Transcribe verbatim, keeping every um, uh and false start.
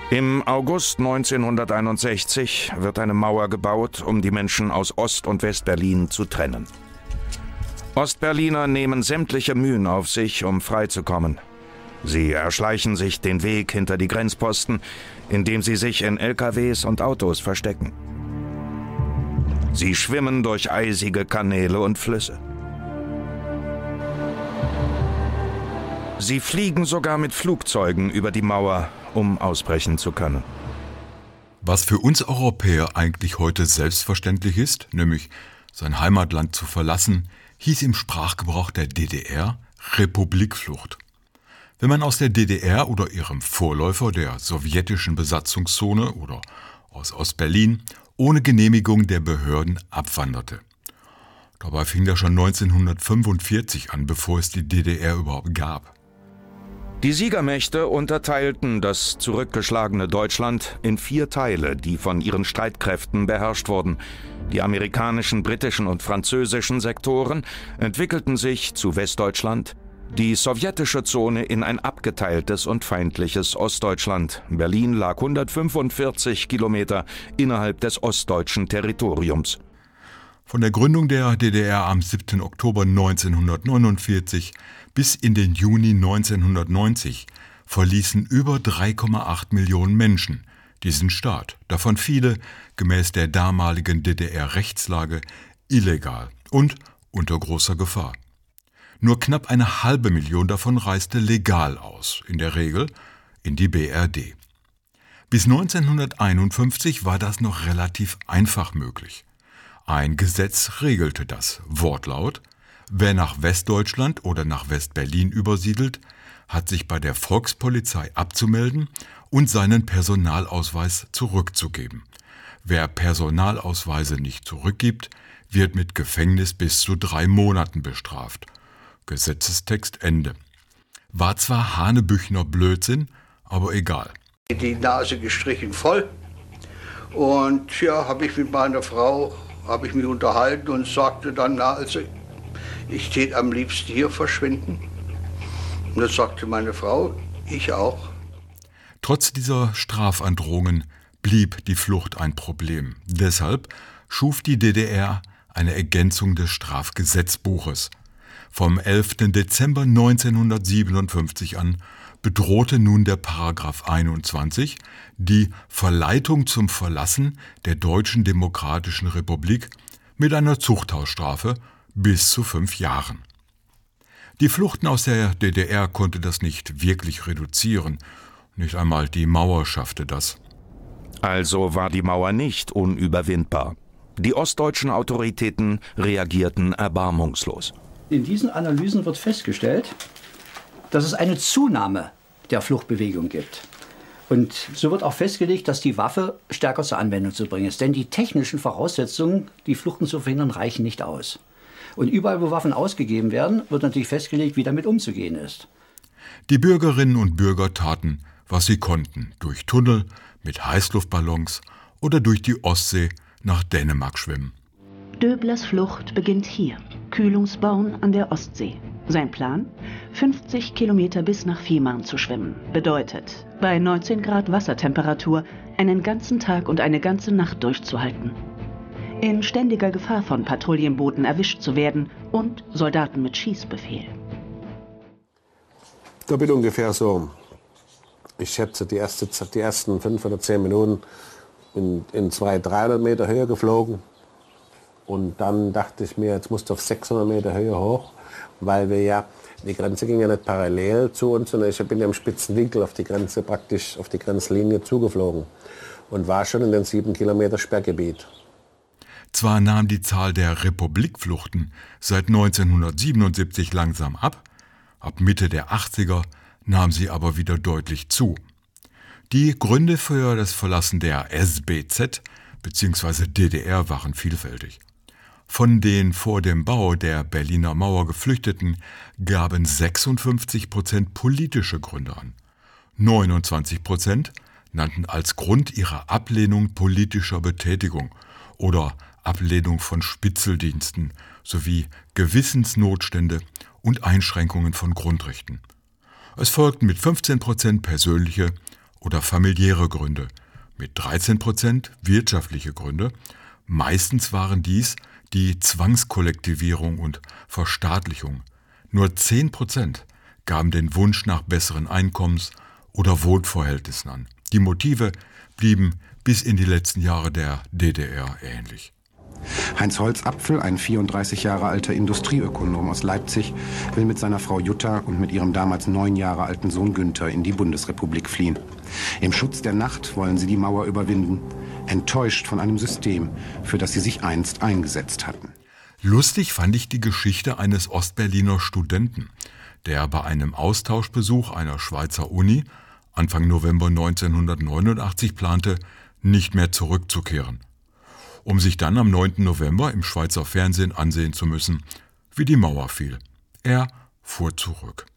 Im August neunzehnhunderteinundsechzig wird eine Mauer gebaut, um die Menschen aus Ost- und Westberlin zu trennen. Ostberliner nehmen sämtliche Mühen auf sich, um freizukommen. Sie erschleichen sich den Weg hinter die Grenzposten, indem sie sich in L K Ws und Autos verstecken. Sie schwimmen durch eisige Kanäle und Flüsse. Sie fliegen sogar mit Flugzeugen über die Mauer, um ausbrechen zu können. Was für uns Europäer eigentlich heute selbstverständlich ist, nämlich sein Heimatland zu verlassen, hieß im Sprachgebrauch der D D R Republikflucht. Wenn man aus der D D R oder ihrem Vorläufer, der sowjetischen Besatzungszone oder aus Ostberlin, ohne Genehmigung der Behörden abwanderte. Dabei fing das schon neunzehnhundertfünfundvierzig an, bevor es die D D R überhaupt gab. Die Siegermächte unterteilten das zurückgeschlagene Deutschland in vier Teile, die von ihren Streitkräften beherrscht wurden. Die amerikanischen, britischen und französischen Sektoren entwickelten sich zu Westdeutschland, die sowjetische Zone in ein abgeteiltes und feindliches Ostdeutschland. Berlin lag hundertfünfundvierzig Kilometer innerhalb des ostdeutschen Territoriums. Von der Gründung der D D R am siebten Oktober neunzehnhundertneunundvierzig bis in den Juni neunzehnhundertneunzig verließen über drei Komma acht Millionen Menschen diesen Staat, davon viele, gemäß der damaligen D D R-Rechtslage, illegal und unter großer Gefahr. Nur knapp eine halbe Million davon reiste legal aus, in der Regel in die B R D. Bis neunzehnhunderteinundfünfzig war das noch relativ einfach möglich. Ein Gesetz regelte das, Wortlaut: Wer nach Westdeutschland oder nach Westberlin übersiedelt, hat sich bei der Volkspolizei abzumelden und seinen Personalausweis zurückzugeben. Wer Personalausweise nicht zurückgibt, wird mit Gefängnis bis zu drei Monaten bestraft. Gesetzestext Ende. War zwar Hanebüchner Blödsinn, aber egal. Die Nase gestrichen voll und ja, habe ich mit meiner Frau, habe ich mich unterhalten und sagte dann, na also, ich tät am liebsten hier verschwinden. Und das sagte meine Frau, ich auch. Trotz dieser Strafandrohungen blieb die Flucht ein Problem. Deshalb schuf die D D R eine Ergänzung des Strafgesetzbuches. Vom elften Dezember neunzehnhundertsiebenundfünfzig an bedrohte nun der Paragraph einundzwanzig die Verleitung zum Verlassen der Deutschen Demokratischen Republik mit einer Zuchthausstrafe bis zu fünf Jahren. Die Fluchten aus der D D R konnte das nicht wirklich reduzieren. Nicht einmal die Mauer schaffte das. Also war die Mauer nicht unüberwindbar. Die ostdeutschen Autoritäten reagierten erbarmungslos. In diesen Analysen wird festgestellt, dass es eine Zunahme der Fluchtbewegung gibt. Und so wird auch festgelegt, dass die Waffe stärker zur Anwendung zu bringen ist. Denn die technischen Voraussetzungen, die Fluchten zu verhindern, reichen nicht aus. Und überall, wo Waffen ausgegeben werden, wird natürlich festgelegt, wie damit umzugehen ist. Die Bürgerinnen und Bürger taten, was sie konnten, durch Tunnel, mit Heißluftballons oder durch die Ostsee nach Dänemark schwimmen. Döblers Flucht beginnt hier, Kühlungsborn an der Ostsee. Sein Plan? fünfzig Kilometer bis nach Fehmarn zu schwimmen. Bedeutet, bei neunzehn Grad Wassertemperatur einen ganzen Tag und eine ganze Nacht durchzuhalten. In ständiger Gefahr von Patrouillenbooten erwischt zu werden und Soldaten mit Schießbefehl. Da bin ungefähr so, ich schätze, die, erste, die ersten fünf oder zehn Minuten in, in zweihundert, dreihundert Meter Höhe geflogen. Und dann dachte ich mir, jetzt musst du auf sechshundert Meter Höhe hoch, weil wir ja, die Grenze ging ja nicht parallel zu uns, sondern ich bin ja im spitzen Winkel auf die Grenze, praktisch auf die Grenzlinie zugeflogen und war schon in den sieben Kilometer Sperrgebiet. Zwar nahm die Zahl der Republikfluchten seit neunzehnhundertsiebenundsiebzig langsam ab, ab Mitte der achtziger nahm sie aber wieder deutlich zu. Die Gründe für das Verlassen der S B Z bzw. D D R waren vielfältig. Von den vor dem Bau der Berliner Mauer Geflüchteten gaben sechsundfünfzig Prozent politische Gründe an. neunundzwanzig Prozent nannten als Grund ihre Ablehnung politischer Betätigung oder Ablehnung von Spitzeldiensten sowie Gewissensnotstände und Einschränkungen von Grundrechten. Es folgten mit fünfzehn Prozent persönliche oder familiäre Gründe, mit dreizehn Prozent wirtschaftliche Gründe. Meistens waren dies die Zwangskollektivierung und Verstaatlichung. Nur zehn Prozent gaben den Wunsch nach besseren Einkommens- oder Wohnverhältnissen an. Die Motive blieben bis in die letzten Jahre der D D R ähnlich. Heinz Holzapfel, ein vierunddreißig Jahre alter Industrieökonom aus Leipzig, will mit seiner Frau Jutta und mit ihrem damals neun Jahre alten Sohn Günther in die Bundesrepublik fliehen. Im Schutz der Nacht wollen sie die Mauer überwinden, enttäuscht von einem System, für das sie sich einst eingesetzt hatten. Lustig fand ich die Geschichte eines Ostberliner Studenten, der bei einem Austauschbesuch einer Schweizer Uni Anfang November neunzehnhundertneunundachtzig plante, nicht mehr zurückzukehren, um sich dann am neunten November im Schweizer Fernsehen ansehen zu müssen, wie die Mauer fiel. Er fuhr zurück.